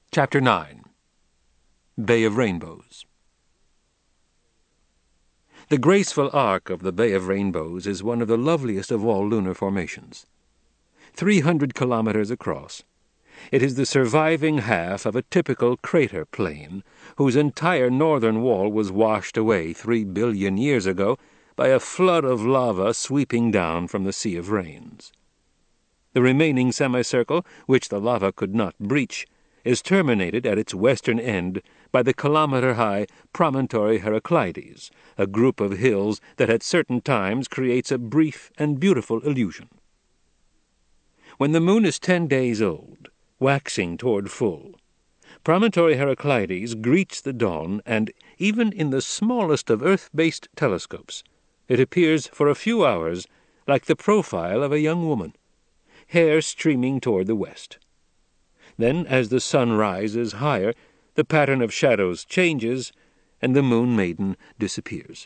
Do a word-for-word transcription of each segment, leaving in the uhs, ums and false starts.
Chapter nine. Bay of Rainbows. The graceful arc of the Bay of Rainbows is one of the loveliest of all lunar formations. Three hundred kilometers across, it is the surviving half of a typical crater plain, whose entire northern wall was washed away three billion years ago by a flood of lava sweeping down from the Sea of Rains. The remaining semicircle, which the lava could not breach, is terminated at its western end by the kilometer-high promontory Heraclides, a group of hills that at certain times creates a brief and beautiful illusion. When the moon is ten days old, waxing toward full, promontory Heraclides greets the dawn, and even in the smallest of Earth-based telescopes, it appears for a few hours like the profile of a young woman, hair streaming toward the west. Then, as the sun rises higher, the pattern of shadows changes, and the moon maiden disappears.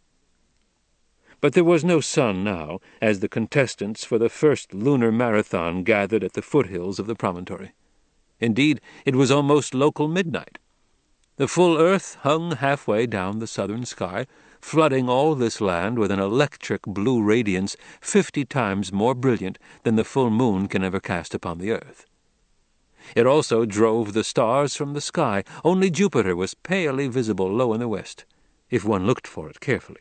But there was no sun now, as the contestants for the first lunar marathon gathered at the foothills of the promontory. Indeed, it was almost local midnight. The full earth hung halfway down the southern sky, flooding all this land with an electric blue radiance fifty times more brilliant than the full moon can ever cast upon the earth. It also drove the stars from the sky. Only Jupiter was palely visible low in the west, if one looked for it carefully.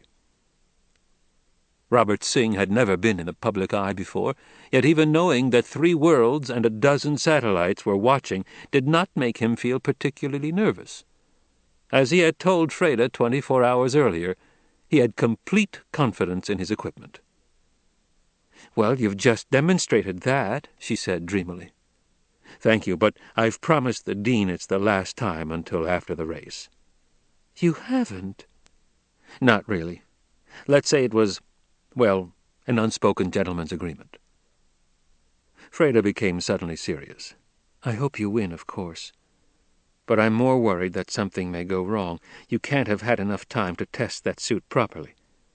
Robert Singh had never been in the public eye before, yet even knowing that three worlds and a dozen satellites were watching did not make him feel particularly nervous. As he had told Freda twenty-four hours earlier, he had complete confidence in his equipment. "Well, you've just demonstrated that," she said dreamily. "Thank you, but I've promised the Dean it's the last time until after the race." "You haven't?" "Not really. Let's say it was, well, an unspoken gentleman's agreement." Freda became suddenly serious. "I hope you win, of course. But I'm more worried that something may go wrong. You can't have had enough time to test that suit properly."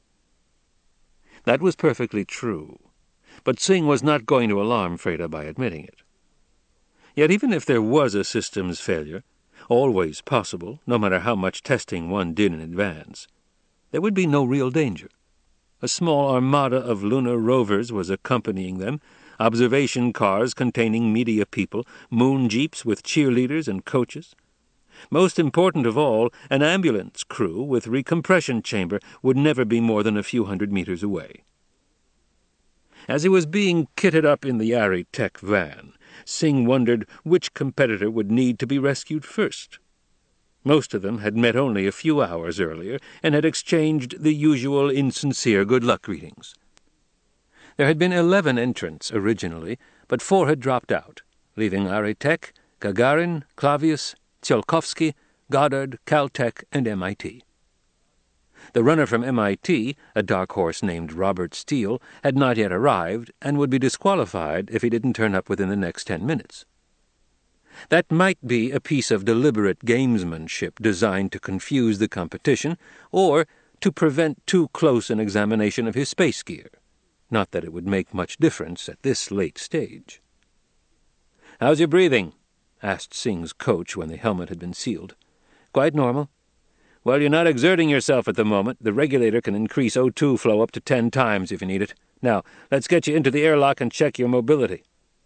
That was perfectly true, but Singh was not going to alarm Freda by admitting it. Yet even if there was a systems failure, always possible, no matter how much testing one did in advance, there would be no real danger. A small armada of lunar rovers was accompanying them, observation cars containing media people, moon jeeps with cheerleaders and coaches. Most important of all, an ambulance crew with recompression chamber would never be more than a few hundred meters away. As he was being kitted up in the Aritech van, Singh wondered which competitor would need to be rescued first. Most of them had met only a few hours earlier and had exchanged the usual insincere good-luck greetings. There had been eleven entrants originally, but four had dropped out, leaving Aritech, Gagarin, Clavius, Tsiolkovsky, Goddard, Caltech, and M I T. The runner from M I T, a dark horse named Robert Steele, had not yet arrived and would be disqualified if he didn't turn up within the next ten minutes. That might be a piece of deliberate gamesmanship designed to confuse the competition or to prevent too close an examination of his space gear. Not that it would make much difference at this late stage. "How's your breathing?" asked Singh's coach when the helmet had been sealed. "Quite normal." "Well, you're not exerting yourself at the moment. The regulator can increase O two flow up to ten times if you need it. Now, let's get you into the airlock and check your mobility."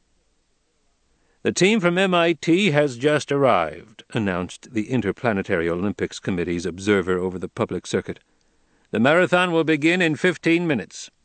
"The team from M I T has just arrived," announced the Interplanetary Olympics Committee's observer over the public circuit. "The marathon will begin in fifteen minutes.